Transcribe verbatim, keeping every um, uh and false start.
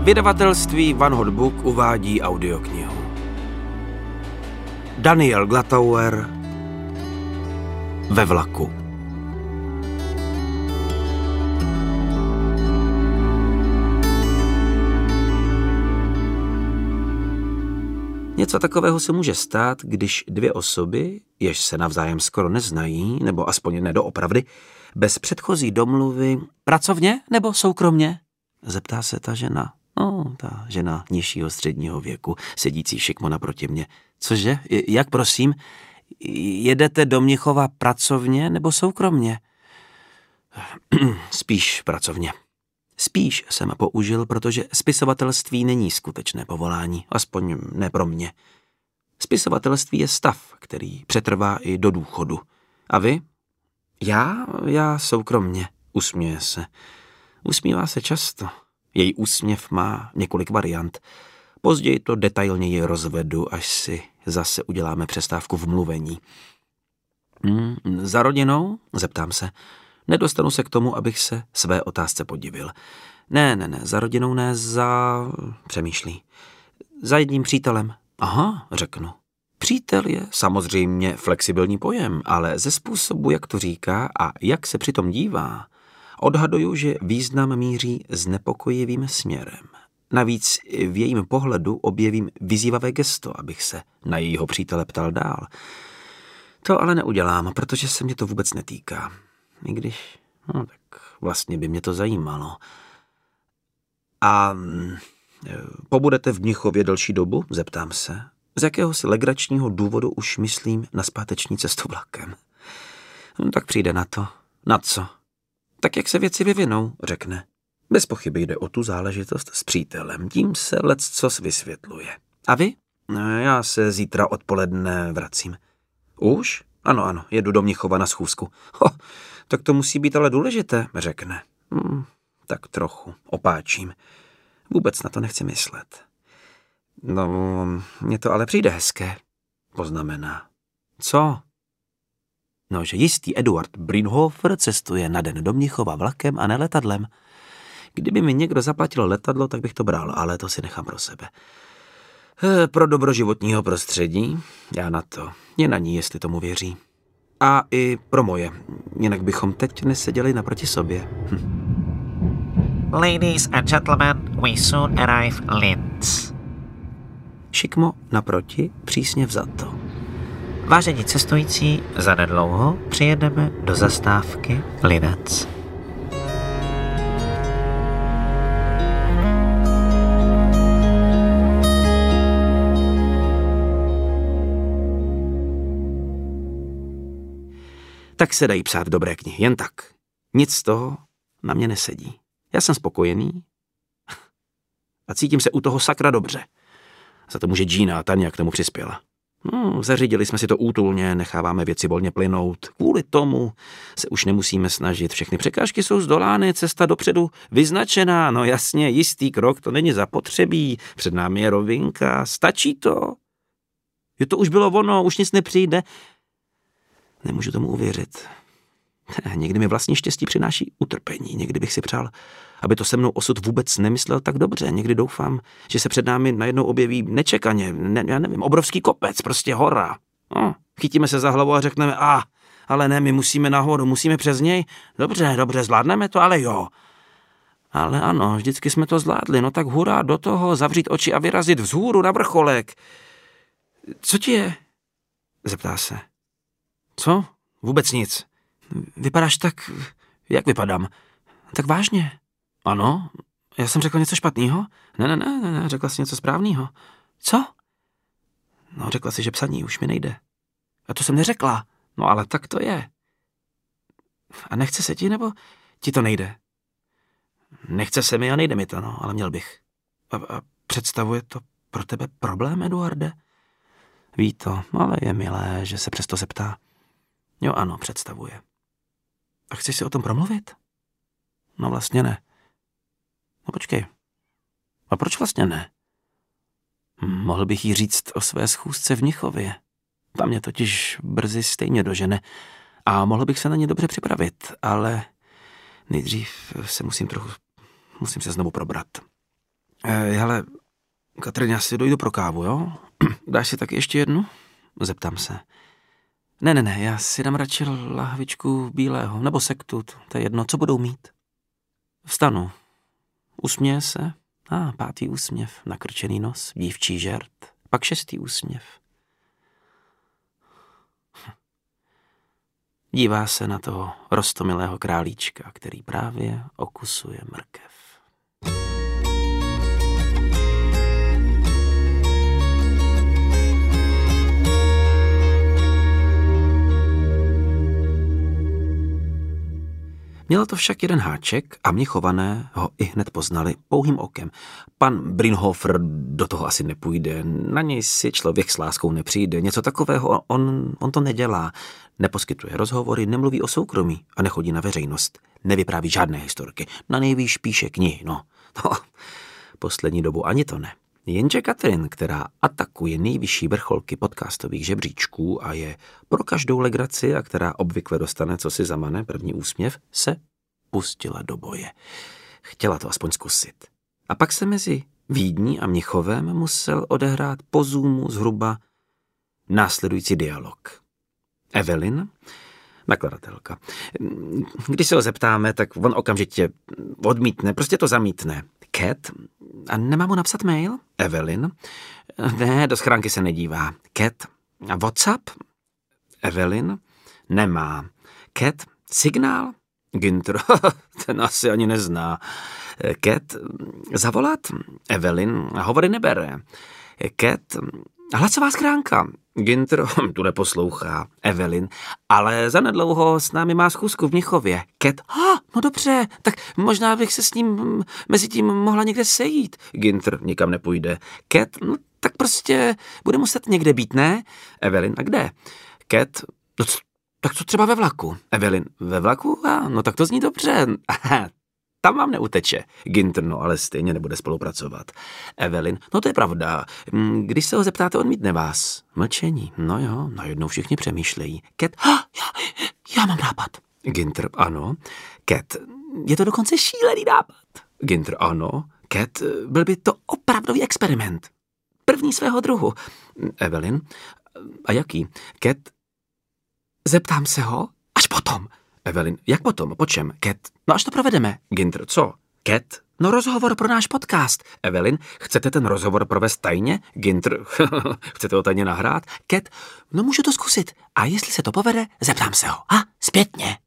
Vydavatelství Van Hot Book uvádí audioknihu. Daniel Glatauer Ve vlaku. Něco takového se může stát, když dvě osoby, jež se navzájem skoro neznají, nebo aspoň ne doopravdy, bez předchozí domluvy... Pracovně nebo soukromně? Zeptá se ta žena. No, ta žena nižšího středního věku, sedící šikmo naproti mě. Cože? Jak prosím? Jedete do Mnichova pracovně nebo soukromně? Spíš pracovně. Spíš jsem použil, protože spisovatelství není skutečné povolání, aspoň ne pro mě. Spisovatelství je stav, který přetrvá i do důchodu. A vy? Já? Já soukromně. Usměje se. Usmívá se často. Její úsměv má několik variant. Později to detailněji rozvedu, až si zase uděláme přestávku v mluvení. Hmm, za rodinou? Zeptám se. Nedostanu se k tomu, abych se své otázce podivil. Ne, ne, ne, za rodinou ne, za... Přemýšlí. Za jedním přítelem. Aha, řeknu. Přítel je samozřejmě flexibilní pojem, ale ze způsobu, jak to říká a jak se přitom dívá, odhaduju, že význam míří znepokojivým směrem. Navíc v jejím pohledu objevím vyzývavé gesto, abych se na jejího přítele ptal dál. To ale neudělám, protože se mě to vůbec netýká. I když, no tak vlastně by mě to zajímalo. A pobudete v Mnichově delší dobu? Zeptám se. Z jakéhosi legračního důvodu už myslím na zpáteční cestu vlakem. No, tak přijde na to. Na co? Tak jak se věci vyvinou, řekne. Bez pochyby jde o tu záležitost s přítelem. Tím se leccos vysvětluje. A vy? Já se zítra odpoledne vracím. Už? Ano, ano, jedu do Mnichova na schůzku. Ho, tak to musí být ale důležité, řekne. Hm, tak trochu, opáčím. Vůbec na to nechci myslet. No, mně to ale přijde hezké, poznamená. Co? No, že jistý Eduard Brinhofer cestuje na den do Mnichova vlakem a ne letadlem. Kdyby mi někdo zaplatil letadlo, tak bych to bral, ale to si nechám pro sebe. E, pro dobro životního prostředí, já na to, je na ní, jestli tomu věří. A i pro moje, jinak bychom teď neseděli naproti sobě. Hm. Ladies and gentlemen, we soon arrive Linz. Šikmo naproti, přísně vzato. Vážení cestující, zanedlouho přijedeme do zastávky Linec. Tak se dají psát dobré knihy, jen tak. Nic z toho na mě nesedí. Já jsem spokojený a cítím se u toho sakra dobře. Za to může Gina a Tania k tomu přispěla. No, zařídili jsme si to útulně, necháváme věci volně plynout. Kvůli tomu se už nemusíme snažit. Všechny překážky jsou zdolány, cesta dopředu vyznačená. No jasně, jistý krok, to není zapotřebí. Před námi je rovinka, stačí to. Jo, to už bylo ono, už nic nepřijde. Nemůžu tomu uvěřit. Někdy mi vlastní štěstí přináší utrpení. Někdy bych si přál, aby to se mnou osud vůbec nemyslel tak dobře. Někdy doufám, že se před námi najednou objeví nečekaně, ne, já nevím, obrovský kopec, prostě hora. No, chytíme se za hlavu a řekneme, a, ale ne, my musíme nahoru, musíme přes něj. Dobře, dobře, zvládneme to, ale jo. Ale ano, vždycky jsme to zvládli, no tak hurá do toho, zavřít oči a vyrazit vzhůru na vrcholek. Co ti je? Zeptá se. Co? Vůbec nic. Vypadáš tak... Jak vypadám? Tak vážně. Ano? Já jsem řekl něco špatného? Ne, ne, ne, ne, řekla jsi něco správného. Co? No, řekla jsi, že psaní už mi nejde. A to jsem neřekla. No, ale tak to je. A nechce se ti, nebo ti to nejde? Nechce se mi a nejde mi to, no, ale měl bych. A, a představuje to pro tebe problém, Eduarde? Ví to, ale je milé, že se přesto zeptá. Jo, ano, představuje. A chceš si o tom promluvit? No vlastně ne. No počkej. A proč vlastně ne? Mohl bych jí říct o své schůzce v Mnichově. Tam mě totiž brzy stejně dožene a mohl bych se na ně dobře připravit, ale nejdřív se musím trochu, musím se znovu probrat. E, hele, Katrin, já si dojdu pro kávu, jo? Dáš si taky ještě jednu? Zeptám se. Ne, ne, ne, já si dám radši lahvičku bílého, nebo sektu, to je jedno, co budou mít. Vstanu. Usměje se. A ah, pátý úsměv, nakrčený nos, dívčí žert. Pak šestý úsměv. Dívá se na toho roztomilého králíčka, který právě okusuje mrkev. Mělo to však jeden háček a Mnichované ho i hned poznali pouhým okem. Pan Brynhofer do toho asi nepůjde, na něj si člověk s láskou nepřijde, něco takového on, on to nedělá. Neposkytuje rozhovory, nemluví o soukromí a nechodí na veřejnost. Nevypráví žádné historky, na nejvýš píše knihy, no. no. Poslední dobu ani to ne. Jenže Katrin, která atakuje nejvyšší vrcholky podcastových žebříčků a je pro každou legraci a která obvykle dostane, co si zamane, první úsměv, se pustila do boje. Chtěla to aspoň zkusit. A pak se mezi Vídní a Mnichovem musel odehrát po Zoomu zhruba následující dialog. Evelyn, nakladatelka. Když se ho zeptáme, tak on okamžitě odmítne, prostě to zamítne. Cat, a nemám mu napsat mail? Evelyn, ne, do schránky se nedívá. Cat, a WhatsApp? Evelyn, nemá. Cat, signál? Günther, ten asi ani nezná. Cat, zavolat? Evelyn, hovory nebere. Cat, hlasová schránka. Günther, tu neposlouchá. Evelyn, ale zanedlouho s námi má schůzku v Mnichově. Cat, ah, no dobře, tak možná bych se s ním mezi tím mohla někde sejít. Günther, nikam nepůjde. Cat, no tak prostě bude muset někde být, ne? Evelyn, a kde? Cat, no tak co třeba ve vlaku? Evelyn, ve vlaku? A, no tak to zní dobře. Tam vám neuteče. Günther, no ale stejně nebude spolupracovat. Evelyn, no to je pravda. Když se ho zeptáte, odmítne vás. Mlčení, no jo, najednou všichni přemýšlejí. Cat, ah, já, já mám nápad. Günther, ano. Cat, je to dokonce šílený nápad. Günther, ano. Cat, byl by to opravdový experiment. První svého druhu. Evelyn, a jaký? Cat, zeptám se ho až potom. Evelyn, jak potom? Po čem? Cat, no až to provedeme. Günther, co? Cat, no rozhovor pro náš podcast. Evelyn, chcete ten rozhovor provést tajně? Günther, chcete ho tajně nahrát? Cat, no můžu to zkusit. A jestli se to povede, zeptám se ho. A zpětně.